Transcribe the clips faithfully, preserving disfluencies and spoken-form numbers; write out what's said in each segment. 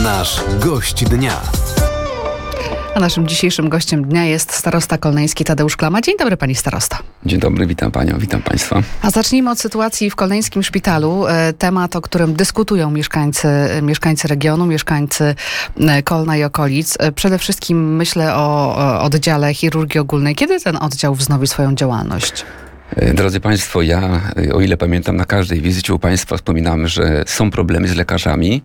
Nasz gość dnia. A naszym dzisiejszym gościem dnia jest starosta kolneński Tadeusz Klama. Dzień dobry, pani starosta. Dzień dobry, witam panią, witam państwa. A zacznijmy od sytuacji w kolneńskim szpitalu. Temat, o którym dyskutują mieszkańcy, mieszkańcy regionu, mieszkańcy Kolna i okolic. Przede wszystkim myślę o oddziale chirurgii ogólnej. Kiedy ten oddział wznowi swoją działalność? Drodzy państwo, ja, o ile pamiętam, na każdej wizycie u państwa wspominamy, że są problemy z lekarzami.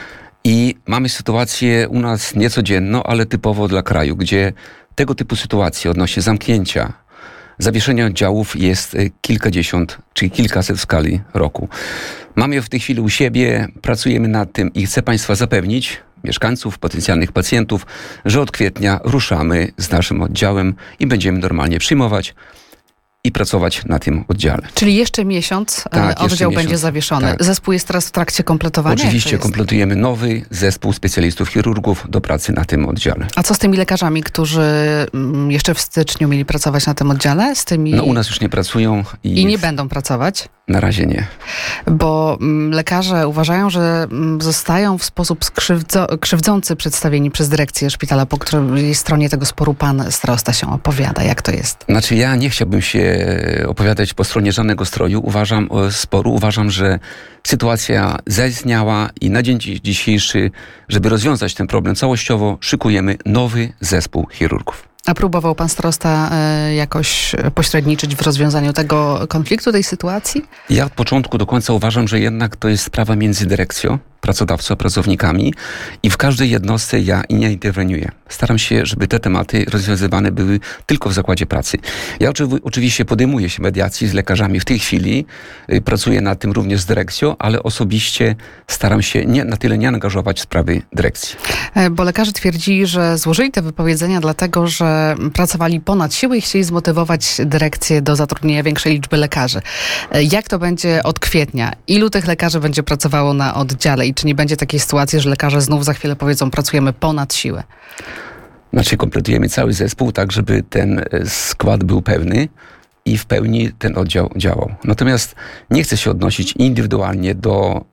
I mamy sytuację u nas niecodzienną, ale typowo dla kraju, gdzie tego typu sytuacje odnośnie zamknięcia, zawieszenia oddziałów jest kilkadziesiąt, czyli kilkaset w skali roku. Mamy je w tej chwili u siebie, pracujemy nad tym i chcę państwa zapewnić, mieszkańców, potencjalnych pacjentów, że od kwietnia ruszamy z naszym oddziałem i będziemy normalnie przyjmować i pracować na tym oddziale. Czyli jeszcze miesiąc tak, oddział jeszcze będzie miesiąc, zawieszony. Tak. Zespół jest teraz w trakcie kompletowania? Oczywiście kompletujemy nowy zespół specjalistów chirurgów do pracy na tym oddziale. A co z tymi lekarzami, którzy jeszcze w styczniu mieli pracować na tym oddziale? Z tymi... No u nas już nie pracują. I, I nie będą pracować? Na razie nie. Bo m, lekarze uważają, że m, zostają w sposób skrzywdzo- krzywdzący przedstawieni przez dyrekcję szpitala, po której stronie tego sporu pan starosta się opowiada. Jak to jest? Znaczy ja nie chciałbym się opowiadać po stronie żadnego stroju. Uważam, sporu. Uważam, że sytuacja zaistniała i na dzień dzisiejszy, żeby rozwiązać ten problem całościowo, szykujemy nowy zespół chirurgów. A próbował pan starosta y, jakoś pośredniczyć w rozwiązaniu tego konfliktu, tej sytuacji? Ja od początku do końca uważam, że jednak to jest sprawa między dyrekcją, pracodawcą, a pracownikami i w każdej jednostce ja nie interweniuję. Staram się, żeby te tematy rozwiązywane były tylko w zakładzie pracy. Ja oczywi- oczywiście podejmuję się mediacji z lekarzami w tej chwili, y, pracuję nad tym również z dyrekcją, ale osobiście staram się nie, na tyle nie angażować w sprawy dyrekcji. E, bo lekarze twierdzili, że złożyli te wypowiedzenia dlatego, że pracowali ponad siły i chcieli zmotywować dyrekcję do zatrudnienia większej liczby lekarzy. E, jak to będzie od kwietnia? Ilu tych lekarzy będzie pracowało na oddziale? I czy nie będzie takiej sytuacji, że lekarze znów za chwilę powiedzą, pracujemy ponad siłę? Znaczy kompletujemy cały zespół tak, żeby ten skład był pełny i w pełni ten oddział działał. Natomiast nie chcę się odnosić indywidualnie do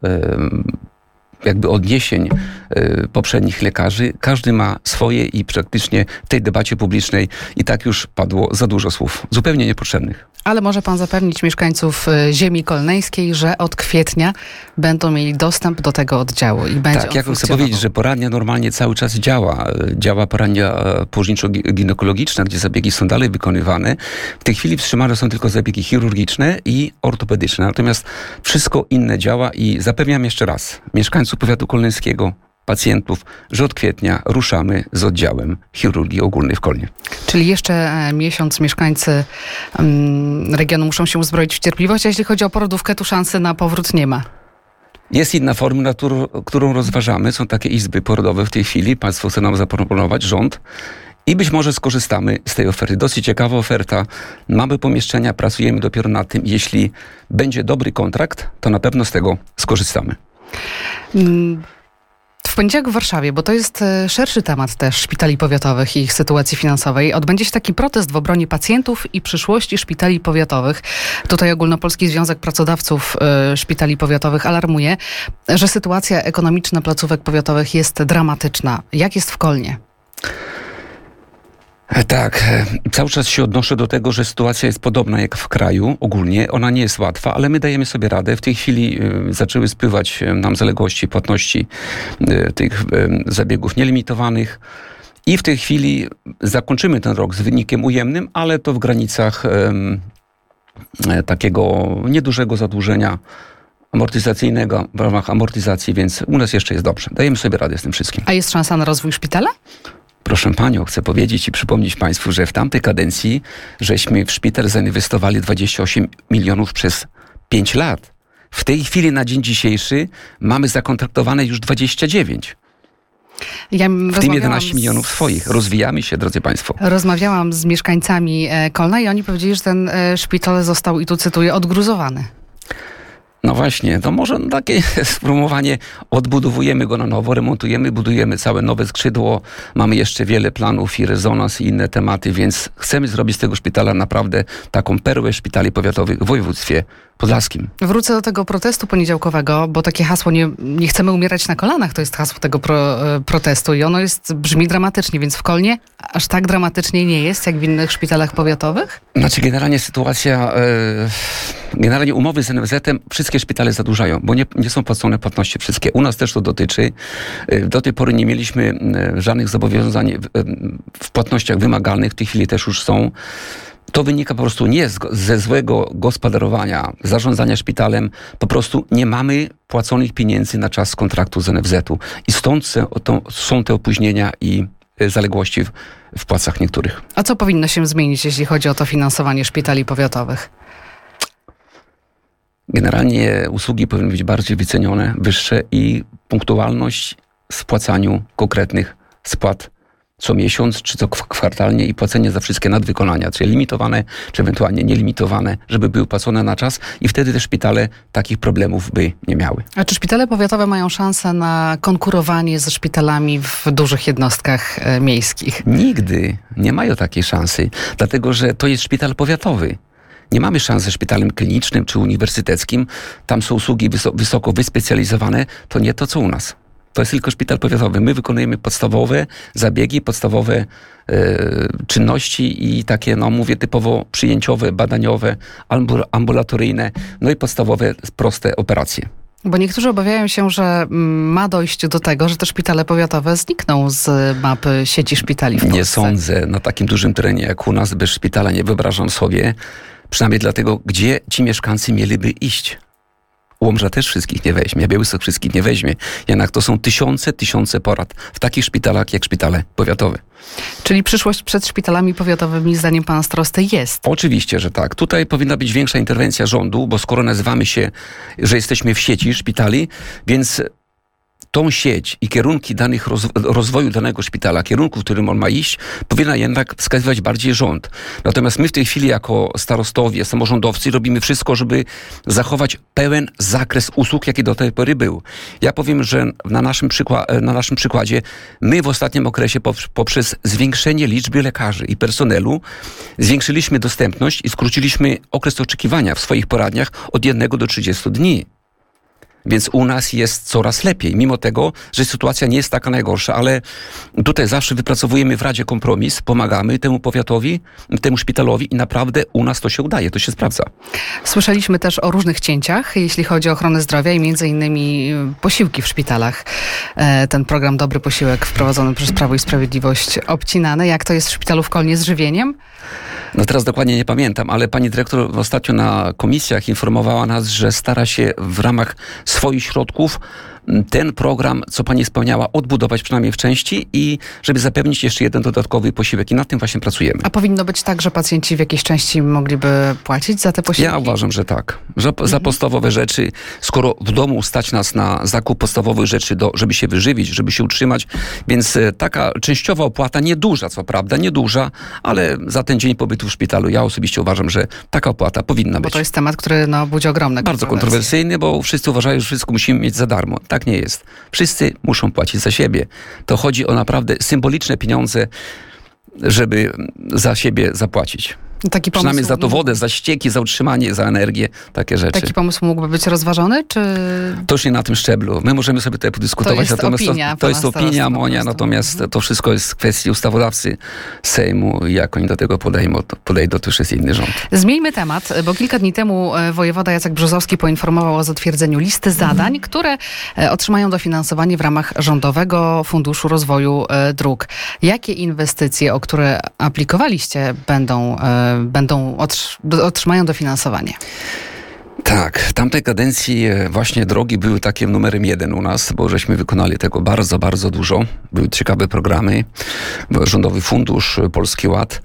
jakby odniesień poprzednich lekarzy. Każdy ma swoje i praktycznie w tej debacie publicznej i tak już padło za dużo słów, zupełnie niepotrzebnych. Ale może pan zapewnić mieszkańców ziemi kolneńskiej, że od kwietnia będą mieli dostęp do tego oddziału i będzie Tak, on ja chcę powiedzieć, że poradnia normalnie cały czas działa. Działa poradnia położniczo-ginekologiczna, gdzie zabiegi są dalej wykonywane. W tej chwili wstrzymane są tylko zabiegi chirurgiczne i ortopedyczne. Natomiast wszystko inne działa i zapewniam jeszcze raz mieszkańców powiatu kolneńskiego, pacjentów, że od kwietnia ruszamy z oddziałem chirurgii ogólnej w Kolnie. Czyli jeszcze miesiąc mieszkańcy um, regionu muszą się uzbroić w cierpliwość, a jeśli chodzi o porodówkę, tu szansy na powrót nie ma. Jest inna formuła, którą rozważamy. Są takie izby porodowe w tej chwili. Państwo chce nam zaproponować, rząd. I być może skorzystamy z tej oferty. Dosyć ciekawa oferta. Mamy pomieszczenia, pracujemy dopiero nad tym. Jeśli będzie dobry kontrakt, to na pewno z tego skorzystamy. Hmm. W poniedziałek w Warszawie, bo to jest szerszy temat też szpitali powiatowych i ich sytuacji finansowej, odbędzie się taki protest w obronie pacjentów i przyszłości szpitali powiatowych. Tutaj Ogólnopolski Związek Pracodawców y, Szpitali Powiatowych alarmuje, że sytuacja ekonomiczna placówek powiatowych jest dramatyczna. Jak jest w Kolnie? Tak, cały czas się odnoszę do tego, że sytuacja jest podobna jak w kraju ogólnie. Ona nie jest łatwa, ale my dajemy sobie radę. W tej chwili y, zaczęły spływać nam zaległości, płatności y, tych y, zabiegów nielimitowanych i w tej chwili zakończymy ten rok z wynikiem ujemnym, ale to w granicach y, y, takiego niedużego zadłużenia amortyzacyjnego w ramach amortyzacji, więc u nas jeszcze jest dobrze. Dajemy sobie radę z tym wszystkim. A jest szansa na rozwój szpitala? Proszę panią, chcę powiedzieć i przypomnieć państwu, że w tamtej kadencji żeśmy w szpital zainwestowali dwadzieścia osiem milionów przez pięć lat. W tej chwili na dzień dzisiejszy mamy zakontraktowane już dwadzieścia dziewięć. Ja w tym jedenaście milionów swoich. Rozwijamy się, drodzy państwo. Rozmawiałam z mieszkańcami Kolna i oni powiedzieli, że ten szpital został, i tu cytuję, odgruzowany. No właśnie, to może takie sformułowanie, odbudowujemy go na nowo, remontujemy, budujemy całe nowe skrzydło, mamy jeszcze wiele planów i rezonans i inne tematy, więc chcemy zrobić z tego szpitala naprawdę taką perłę szpitali powiatowych w województwie podlaskim. Wrócę do tego protestu poniedziałkowego, bo takie hasło nie, nie chcemy umierać na kolanach, to jest hasło tego pro, protestu i ono jest, brzmi dramatycznie, więc w Kolnie aż tak dramatycznie nie jest, jak w innych szpitalach powiatowych? Znaczy generalnie sytuacja, e, generalnie umowy z en ef zetem wszystkie szpitale zadłużają, bo nie, nie są płacone płatności wszystkie. U nas też to dotyczy. Do tej pory nie mieliśmy żadnych zobowiązań w płatnościach wymagalnych, w tej chwili też już są. To wynika po prostu nie z, ze złego gospodarowania, zarządzania szpitalem. Po prostu nie mamy płaconych pieniędzy na czas kontraktu z en ef zetu. I stąd są te opóźnienia i zaległości w, w płacach niektórych. A co powinno się zmienić, jeśli chodzi o to finansowanie szpitali powiatowych? Generalnie usługi powinny być bardziej wycenione, wyższe i punktualność w spłacaniu konkretnych spłat co miesiąc, czy to kwartalnie i płacenie za wszystkie nadwykonania, czy limitowane, czy ewentualnie nielimitowane, żeby były płacone na czas i wtedy te szpitale takich problemów by nie miały. A czy szpitale powiatowe mają szansę na konkurowanie ze szpitalami w dużych jednostkach e, miejskich? Nigdy nie mają takiej szansy, dlatego że to jest szpital powiatowy. Nie mamy szans ze szpitalem klinicznym czy uniwersyteckim. Tam są usługi wysoko, wysoko wyspecjalizowane. To nie to, co u nas. To jest tylko szpital powiatowy. My wykonujemy podstawowe zabiegi, podstawowe e, czynności i takie, no mówię, typowo przyjęciowe, badaniowe, ambulatoryjne, no i podstawowe, proste operacje. Bo niektórzy obawiają się, że ma dojść do tego, że te szpitale powiatowe znikną z mapy sieci szpitali w Polsce. Nie sądzę. Na takim dużym terenie jak u nas bez szpitala nie wyobrażam sobie. Przynajmniej dlatego, gdzie ci mieszkańcy mieliby iść. Łomża też wszystkich nie weźmie, Białystok wszystkich nie weźmie. Jednak to są tysiące, tysiące porad w takich szpitalach jak szpitale powiatowe. Czyli przyszłość przed szpitalami powiatowymi zdaniem pana starosty jest? Oczywiście, że tak. Tutaj powinna być większa interwencja rządu, bo skoro nazywamy się, że jesteśmy w sieci szpitali, więc tą sieć i kierunki danych roz, rozwoju danego szpitala, kierunku, w którym on ma iść, powinna jednak wskazywać bardziej rząd. Natomiast my w tej chwili jako starostowie, samorządowcy robimy wszystko, żeby zachować pełen zakres usług, jaki do tej pory był. Ja powiem, że na naszym, przykła- na naszym przykładzie my w ostatnim okresie poprzez zwiększenie liczby lekarzy i personelu zwiększyliśmy dostępność i skróciliśmy okres oczekiwania w swoich poradniach od jednego do trzydziestu dni. Więc u nas jest coraz lepiej, mimo tego, że sytuacja nie jest taka najgorsza, ale tutaj zawsze wypracowujemy w Radzie kompromis, pomagamy temu powiatowi, temu szpitalowi i naprawdę u nas to się udaje, to się sprawdza. Słyszeliśmy też o różnych cięciach, jeśli chodzi o ochronę zdrowia i między innymi posiłki w szpitalach. Ten program Dobry Posiłek wprowadzony przez Prawo i Sprawiedliwość obcinany. Jak to jest w szpitalu w Kolnie z żywieniem? No teraz dokładnie nie pamiętam, ale pani dyrektor ostatnio na komisjach informowała nas, że stara się w ramach swoich środków ten program, co pani wspomniała, odbudować przynajmniej w części i żeby zapewnić jeszcze jeden dodatkowy posiłek i nad tym właśnie pracujemy. A powinno być tak, że pacjenci w jakiejś części mogliby płacić za te posiłki? Ja uważam, że tak. Że mhm. Za podstawowe rzeczy, skoro w domu stać nas na zakup podstawowych rzeczy, do, żeby się wyżywić, żeby się utrzymać, więc taka częściowa opłata, nieduża co prawda, nieduża, ale za ten dzień pobytu w szpitalu ja osobiście uważam, że taka opłata powinna bo być. Bo to jest temat, który no, budzi ogromne Bardzo kontrowersyjny, bo wszyscy uważają, że wszystko musimy mieć za darmo. Tak nie jest. Wszyscy muszą płacić za siebie. To chodzi o naprawdę symboliczne pieniądze, żeby za siebie zapłacić. Taki pomysł, przynajmniej za to wodę, za ścieki, za utrzymanie, za energię, takie rzeczy. Taki pomysł mógłby być rozważony, czy... To już nie na tym szczeblu. My możemy sobie tutaj podyskutować. To jest natomiast opinia. To, to jest opinia Monia, natomiast to wszystko jest w kwestii ustawodawcy Sejmu i jak oni do tego podejmą, podejdą, to już jest inny rząd. Zmieńmy temat, bo kilka dni temu wojewoda Jacek Brzozowski poinformował o zatwierdzeniu listy zadań, mhm. które otrzymają dofinansowanie w ramach Rządowego Funduszu Rozwoju Dróg. Jakie inwestycje, o które aplikowaliście, będą będą otr- otrzymają dofinansowanie? Tak, w tamtej kadencji właśnie drogi były takim numerem jeden u nas, bo żeśmy wykonali tego bardzo, bardzo dużo. Były ciekawe programy, Rządowy Fundusz, Polski Ład.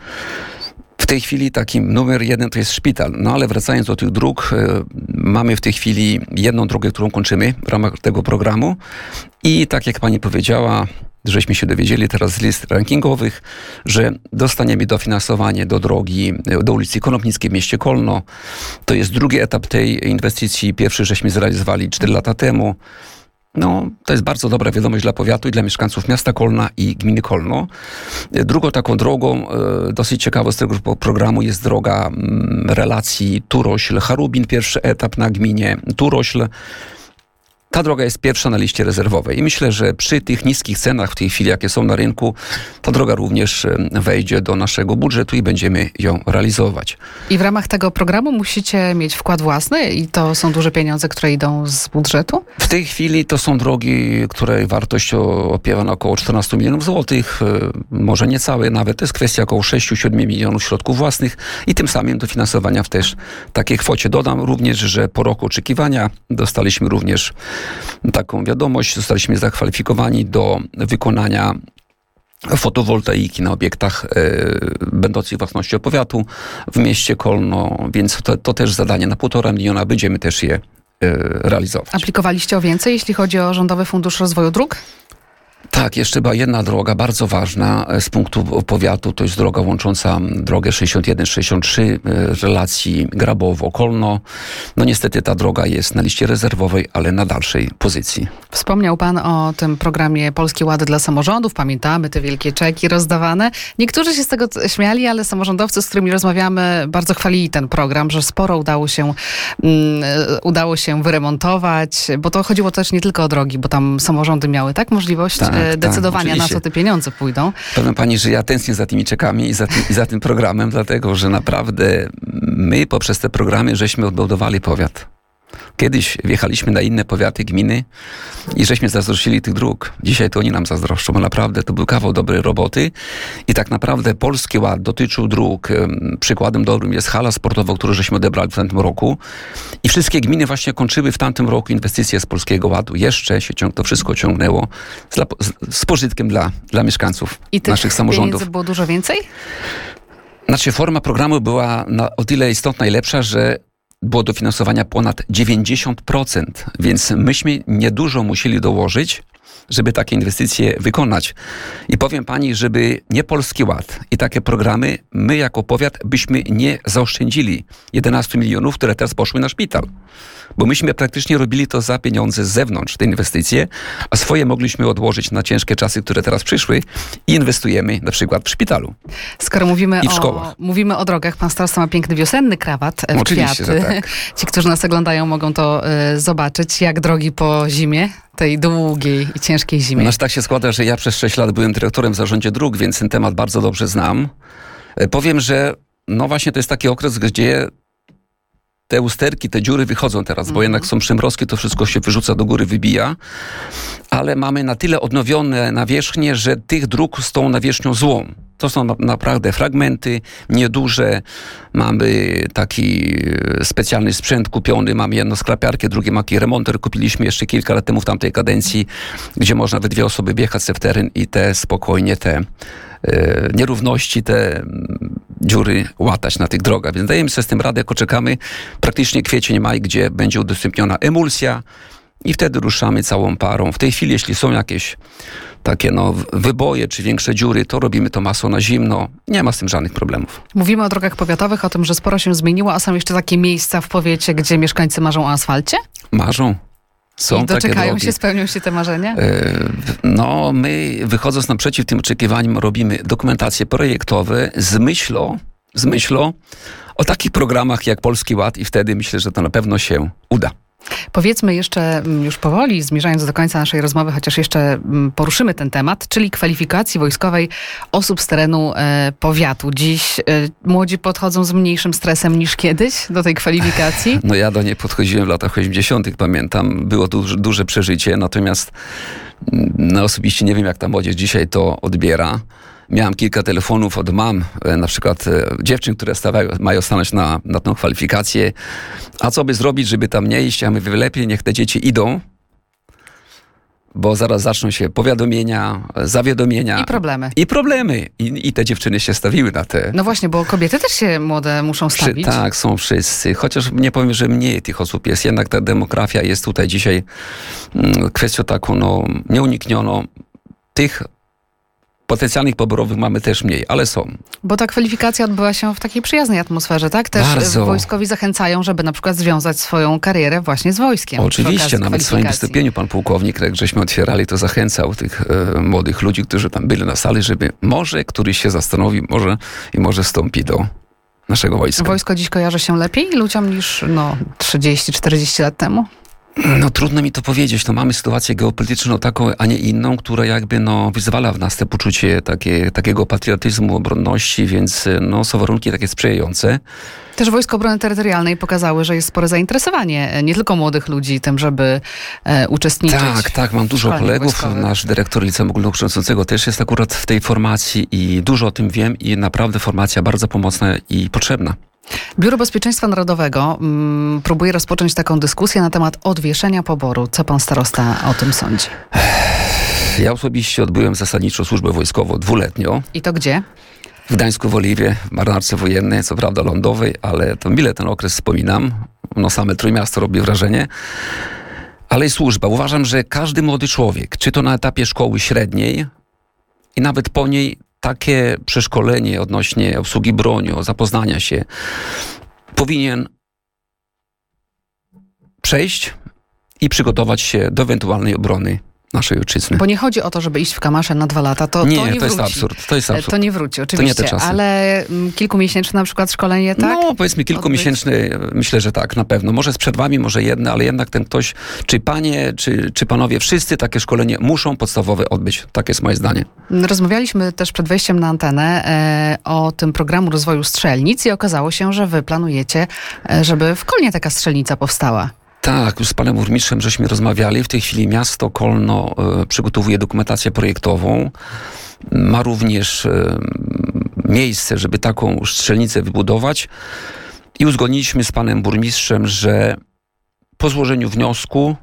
W tej chwili takim numer jeden to jest szpital. No ale wracając do tych dróg, mamy w tej chwili jedną drogę, którą kończymy w ramach tego programu i tak jak pani powiedziała, żeśmy się dowiedzieli teraz z list rankingowych, że dostaniemy dofinansowanie do drogi, do ulicy Konopnickiej w mieście Kolno. To jest drugi etap tej inwestycji. Pierwszy żeśmy zrealizowali cztery lata temu. No, to jest bardzo dobra wiadomość dla powiatu i dla mieszkańców miasta Kolna i gminy Kolno. Drugą taką drogą, dosyć ciekawą z tego programu jest droga relacji Turośl-Charubin. Pierwszy etap na gminie Turośl. Ta droga jest pierwsza na liście rezerwowej i myślę, że przy tych niskich cenach w tej chwili, jakie są na rynku, ta droga również wejdzie do naszego budżetu i będziemy ją realizować. I w ramach tego programu musicie mieć wkład własny i to są duże pieniądze, które idą z budżetu? W tej chwili to są drogi, której wartość opiewa na około czternaście milionów złotych, może niecałe nawet. To jest kwestia około sześć do siedmiu milionów środków własnych i tym samym dofinansowania w też takiej kwocie. Dodam również, że po roku oczekiwania dostaliśmy również taką wiadomość, zostaliśmy zakwalifikowani do wykonania fotowoltaiki na obiektach e, będących własnością powiatu w mieście Kolno, więc to, to też zadanie na półtora miliona, będziemy też je e, realizować. Aplikowaliście o więcej, jeśli chodzi o Rządowy Fundusz Rozwoju Dróg? Tak, jeszcze była jedna droga bardzo ważna z punktu powiatu, to jest droga łącząca drogę sześćdziesiąt jeden sześćdziesiąt trzy relacji Grabowo-Kolno. No niestety ta droga jest na liście rezerwowej, ale na dalszej pozycji. Wspomniał pan o tym programie Polski Ład dla samorządów. Pamiętamy te wielkie czeki rozdawane. Niektórzy się z tego śmiali, ale samorządowcy, z którymi rozmawiamy, bardzo chwalili ten program, że sporo udało się, um, udało się wyremontować, bo to chodziło też nie tylko o drogi, bo tam samorządy miały tak możliwość tak. decydowania, tak, na co te pieniądze pójdą. Powiem pani, że ja tęsknię za tymi czekami i za tym, i za tym programem, dlatego, że naprawdę my poprzez te programy żeśmy odbudowali powiat. Kiedyś wjechaliśmy na inne powiaty, gminy i żeśmy zazdrościli tych dróg. Dzisiaj to oni nam zazdroszczą, bo naprawdę to był kawał dobrej roboty i tak naprawdę Polski Ład dotyczył dróg. Przykładem dobrym jest hala sportowa, którą żeśmy odebrali w tamtym roku i wszystkie gminy właśnie kończyły w tamtym roku inwestycje z Polskiego Ładu. Jeszcze się ciąg, to wszystko ciągnęło z, z, z pożytkiem dla, dla mieszkańców I naszych samorządów. I pieniędzy było dużo więcej? Znaczy forma programu była na, o tyle istotna i lepsza, że było dofinansowania ponad dziewięćdziesiąt procent, więc myśmy niedużo musieli dołożyć, żeby takie inwestycje wykonać. I powiem pani, żeby nie Polski Ład i takie programy, my jako powiat byśmy nie zaoszczędzili jedenaście milionów, które teraz poszły na szpital. Bo myśmy praktycznie robili to za pieniądze z zewnątrz, te inwestycje, a swoje mogliśmy odłożyć na ciężkie czasy, które teraz przyszły i inwestujemy na przykład w szpitalu. Skoro mówimy, I w o, szkołach. mówimy o drogach, pan starostwo ma piękny wiosenny krawat w Oczywiście, kwiaty. że tak. Ci, którzy nas oglądają, mogą to y, zobaczyć, jak drogi po zimie, tej długiej i ciężkiej zimie. No, tak się składa, że ja przez sześć lat byłem dyrektorem w zarządzie dróg, więc ten temat bardzo dobrze znam. Powiem, że no właśnie to jest taki okres, gdzie te usterki, te dziury wychodzą teraz, mm. bo jednak są przymrozki, to wszystko się wyrzuca do góry, wybija, ale mamy na tyle odnowione nawierzchnie, że tych dróg z tą nawierzchnią złą. To są na, naprawdę fragmenty nieduże. Mamy taki specjalny sprzęt kupiony, mamy jedną sklapiarkę, drugi taki remonter kupiliśmy jeszcze kilka lat temu w tamtej kadencji, gdzie można we dwie osoby wjechać w teren i te spokojnie te e, nierówności, te dziury łatać na tych drogach. Więc dajemy sobie z tym radę, jako czekamy praktycznie kwiecień, maj, gdzie będzie udostępniona emulsja i wtedy ruszamy całą parą. W tej chwili, jeśli są jakieś takie no, wyboje czy większe dziury, to robimy to masło na zimno. Nie ma z tym żadnych problemów. Mówimy o drogach powiatowych, o tym, że sporo się zmieniło, a są jeszcze takie miejsca w powiecie, gdzie mieszkańcy marzą o asfalcie? Marzą. Są I doczekają takie drogi. się, spełnią się te marzenia? No, my wychodząc naprzeciw tym oczekiwaniom robimy dokumentacje projektowe z myślą, z myślą o takich programach jak Polski Ład i wtedy myślę, że to na pewno się uda. Powiedzmy jeszcze już powoli, zmierzając do końca naszej rozmowy, chociaż jeszcze poruszymy ten temat, czyli kwalifikacji wojskowej osób z terenu e, powiatu. Dziś e, młodzi podchodzą z mniejszym stresem niż kiedyś do tej kwalifikacji? No ja do niej podchodziłem w latach osiemdziesiątych, pamiętam. Było duże, duże przeżycie, natomiast no, osobiście nie wiem, jak ta młodzież dzisiaj to odbiera. Miałem kilka telefonów od mam, na przykład dziewczyn, które stawiają, mają stanąć na, na tą kwalifikację. A co by zrobić, żeby tam nie iść? A my mówię, lepiej niech te dzieci idą, bo zaraz zaczną się powiadomienia, zawiadomienia. I problemy. I problemy. I, i te dziewczyny się stawiły na te... No właśnie, bo kobiety też się młode muszą stawić. Przy, tak, są wszyscy. Chociaż nie powiem, że mniej tych osób jest. Jednak ta demografia jest tutaj dzisiaj kwestią taką no, nieuniknioną. Tych Potencjalnych poborowych mamy też mniej, ale są. Bo ta kwalifikacja odbyła się w takiej przyjaznej atmosferze, tak? Też Bardzo. Wojskowi zachęcają, żeby na przykład związać swoją karierę właśnie z wojskiem. Oczywiście, nawet w swoim wystąpieniu pan pułkownik, jak żeśmy otwierali, to zachęcał tych e, młodych ludzi, którzy tam byli na sali, żeby może któryś się zastanowi, może i może wstąpi do naszego wojska. Wojsko dziś kojarzy się lepiej ludziom niż no, trzydzieści czterdzieści lat temu? No trudno mi to powiedzieć. No, mamy sytuację geopolityczną taką, a nie inną, która jakby no, wyzwala w nas te poczucie takie, takiego patriotyzmu, obronności, więc no, są warunki takie sprzyjające. Też Wojsko Obrony Terytorialnej pokazały, że jest spore zainteresowanie nie tylko młodych ludzi tym, żeby e, uczestniczyć. Tak, tak, mam dużo kolegów. Wojskowych. Nasz dyrektor Liceum Ogólnokształcącego też jest akurat w tej formacji i dużo o tym wiem i naprawdę formacja bardzo pomocna i potrzebna. Biuro Bezpieczeństwa Narodowego mm, próbuje rozpocząć taką dyskusję na temat odwieszenia poboru. Co pan starosta o tym sądzi? Ja osobiście odbyłem zasadniczo służbę wojskową dwuletnią. I to gdzie? W Gdańsku w Oliwie, w marynarce wojennej, co prawda lądowej, ale to mile ten okres wspominam. No same Trójmiasto robi wrażenie. Ale i służba. Uważam, że każdy młody człowiek, czy to na etapie szkoły średniej i nawet po niej, takie przeszkolenie odnośnie obsługi bronią, zapoznania się, powinien przejść i przygotować się do ewentualnej obrony naszej ojczyzny. Bo nie chodzi o to, żeby iść w kamasze na dwa lata. To nie, to nie to jest wróci. absurd. To jest absurd. To nie wróci, oczywiście. To nie te czasy. Ale mm, kilkumiesięczne na przykład szkolenie, tak? No, powiedzmy kilkumiesięczny, myślę, że tak, na pewno. Może z przerwami, może jedne, ale jednak ten ktoś, czy panie, czy, czy panowie, wszyscy takie szkolenie muszą podstawowe odbyć. Tak jest moje zdanie. Rozmawialiśmy też przed wejściem na antenę e, o tym programu rozwoju strzelnic i okazało się, że wy planujecie, e, żeby w Kolnie taka strzelnica powstała. Tak, już z panem burmistrzem żeśmy rozmawiali. W tej chwili miasto Kolno e, przygotowuje dokumentację projektową. Ma również e, miejsce, żeby taką strzelnicę wybudować. I uzgodniliśmy z panem burmistrzem, że po złożeniu wniosku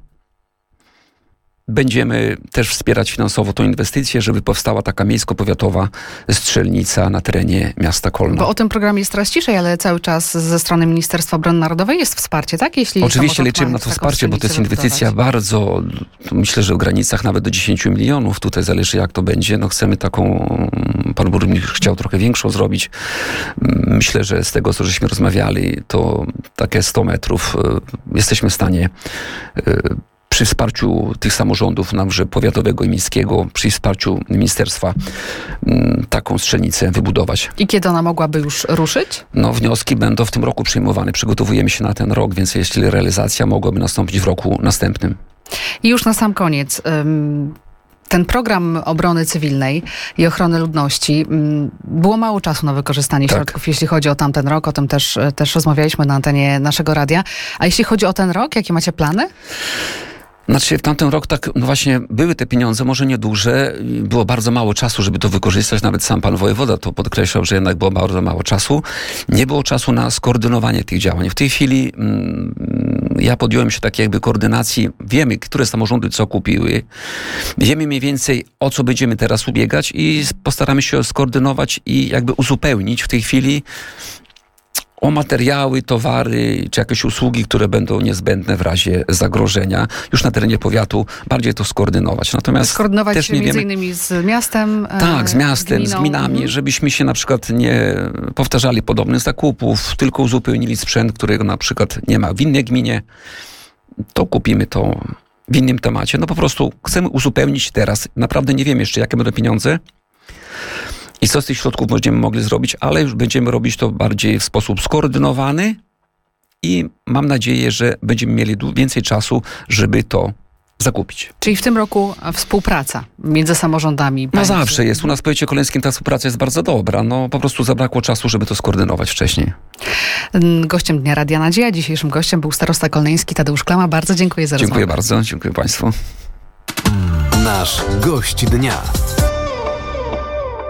będziemy też wspierać finansowo tą inwestycję, żeby powstała taka miejsko-powiatowa strzelnica na terenie miasta Kolno. Bo o tym programie jest coraz ciszej, ale cały czas ze strony Ministerstwa Obrony Narodowej jest wsparcie, tak? Jeśli Oczywiście liczymy na to wsparcie, bo to jest inwestycja bardzo, myślę, że w granicach nawet do dziesięć milionów. Tutaj zależy, jak to będzie. No chcemy taką, pan burmistrz chciał trochę większą zrobić. Myślę, że z tego, co żeśmy rozmawiali, to takie sto metrów jesteśmy w stanie przy wsparciu tych samorządów, namże powiatowego i miejskiego, przy wsparciu ministerstwa taką strzelnicę wybudować. I kiedy ona mogłaby już ruszyć? No, wnioski będą w tym roku przyjmowane. Przygotowujemy się na ten rok, więc jeśli realizacja mogłaby nastąpić w roku następnym. I już na sam koniec. Um... Ten program obrony cywilnej i ochrony ludności, było mało czasu na wykorzystanie tak. środków, jeśli chodzi o tamten rok. O tym też, też rozmawialiśmy na antenie naszego radia. A jeśli chodzi o ten rok, jakie macie plany? Znaczy w tamten rok tak, no właśnie były te pieniądze, może nieduże, było bardzo mało czasu, żeby to wykorzystać, nawet sam pan wojewoda to podkreślał, że jednak było bardzo mało czasu. Nie było czasu na skoordynowanie tych działań. W tej chwili mm, ja podjąłem się takiej jakby koordynacji, wiemy, które samorządy co kupiły, wiemy mniej więcej o co będziemy teraz ubiegać i postaramy się skoordynować i jakby uzupełnić w tej chwili o materiały, towary, czy jakieś usługi, które będą niezbędne w razie zagrożenia. Już na terenie powiatu bardziej to skoordynować. Natomiast skoordynować też się nie między wiemy, innymi z miastem. Tak, z miastem, z, z gminami, mhm. żebyśmy się na przykład nie powtarzali podobnych zakupów, tylko uzupełnili sprzęt, którego na przykład nie ma w innej gminie. To kupimy to w innym temacie. No po prostu chcemy uzupełnić teraz. Naprawdę nie wiem jeszcze, jakie będą pieniądze. I co z tych środków będziemy mogli zrobić, ale już będziemy robić to bardziej w sposób skoordynowany i mam nadzieję, że będziemy mieli więcej czasu, żeby to zakupić. Czyli w tym roku współpraca między samorządami. No zawsze jest. U nas w powiecie koleńskim ta współpraca jest bardzo dobra. No po prostu zabrakło czasu, żeby to skoordynować wcześniej. Gościem Dnia Radia Nadzieja, dzisiejszym gościem był starosta kolneński Tadeusz Klama. Bardzo dziękuję za rozmowę. Dziękuję bardzo. Dziękuję państwu. Nasz gość dnia.